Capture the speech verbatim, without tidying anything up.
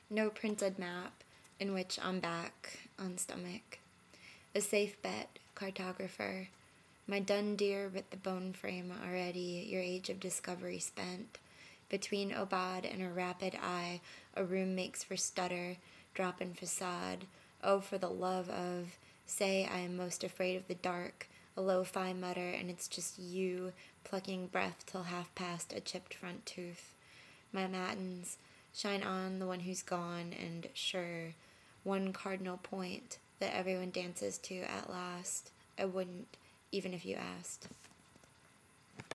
No printed map in which I'm back on stomach. A safe bet, cartographer. My dun deer with the bone frame already, your age of discovery spent. Between Obad and a rapid eye, a room makes for stutter, drop in facade. Oh, for the love of, say I am most afraid of the dark, a lo-fi mutter, and it's just you, plucking breath till half past a chipped front tooth. My matins, shine on the one who's gone, and sure, one cardinal point that everyone dances to at last. I wouldn't, even if you asked.